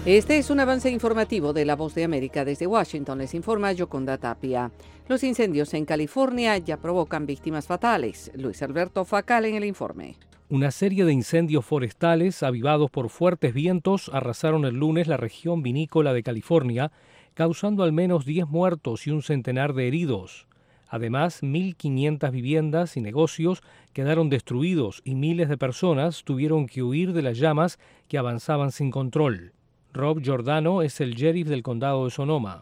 Este es un avance informativo de La Voz de América. Desde Washington les informa Yoconda Tapia. Los incendios en California ya provocan víctimas fatales. Luis Alberto Facal en el informe. Una serie de incendios forestales avivados por fuertes vientos arrasaron el lunes la región vinícola de California, causando al menos 10 muertos y un centenar de heridos. Además, 1.500 viviendas y negocios quedaron destruidos y miles de personas tuvieron que huir de las llamas que avanzaban sin control. Rob Giordano es el sheriff del condado de Sonoma.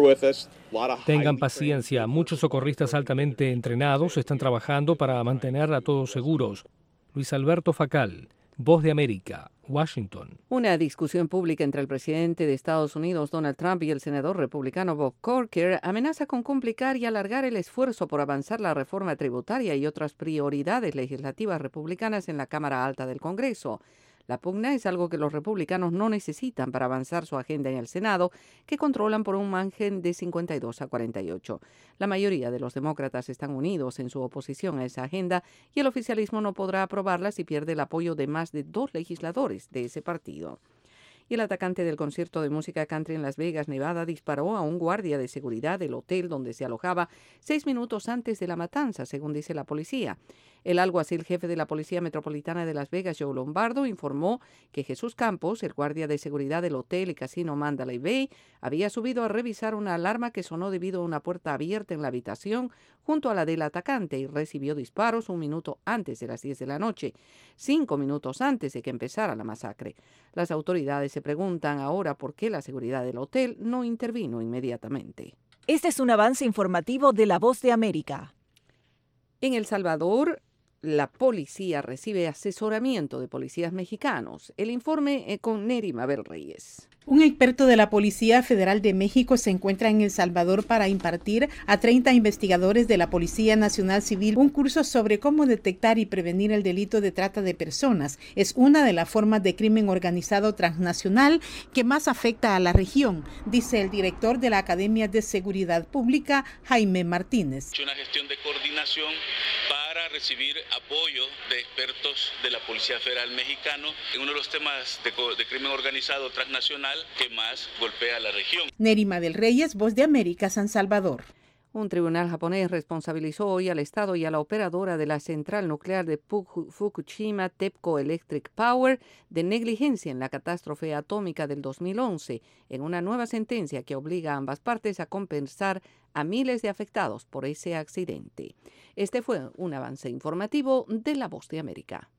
Tengan paciencia, muchos socorristas altamente entrenados están trabajando para mantener a todos seguros. Luis Alberto Facal, Voz de América, Washington. Una discusión pública entre el presidente de Estados Unidos, Donald Trump, y el senador republicano Bob Corker amenaza con complicar y alargar el esfuerzo por avanzar la reforma tributaria y otras prioridades legislativas republicanas en la Cámara Alta del Congreso. La pugna es algo que los republicanos no necesitan para avanzar su agenda en el Senado, que controlan por un margen de 52-48. La mayoría de los demócratas están unidos en su oposición a esa agenda y el oficialismo no podrá aprobarla si pierde el apoyo de más de 2 legisladores de ese partido. Y el atacante del concierto de música country en Las Vegas, Nevada, disparó a un guardia de seguridad del hotel donde se alojaba 6 minutos antes de la matanza, según dice la policía. El alguacil jefe de la Policía Metropolitana de Las Vegas, Joe Lombardo, informó que Jesús Campos, el guardia de seguridad del hotel y casino Mandalay Bay, había subido a revisar una alarma que sonó debido a una puerta abierta en la habitación junto a la del atacante y recibió disparos 1 minuto antes de las 10 de la noche, 5 minutos antes de que empezara la masacre. Las autoridades se preguntan ahora por qué la seguridad del hotel no intervino inmediatamente. Este es un avance informativo de La Voz de América. En El Salvador, la policía recibe asesoramiento de policías mexicanos. El informe con Neri Mabel Reyes. Un experto de la Policía Federal de México se encuentra en El Salvador para impartir a 30 investigadores de la Policía Nacional Civil un curso sobre cómo detectar y prevenir el delito de trata de personas. Es una de las formas de crimen organizado transnacional que más afecta a la región, dice el director de la Academia de Seguridad Pública, Jaime Martínez. Una gestión de coordinación para recibir apoyo de expertos de la Policía Federal Mexicano en uno de los temas de crimen organizado transnacional que más golpea a la región. Nerima del Reyes, Voz de América, San Salvador. Un tribunal japonés responsabilizó hoy al Estado y a la operadora de la central nuclear de Fukushima, TEPCO Electric Power, de negligencia en la catástrofe atómica del 2011, en una nueva sentencia que obliga a ambas partes a compensar a miles de afectados por ese accidente. Este fue un avance informativo de La Voz de América.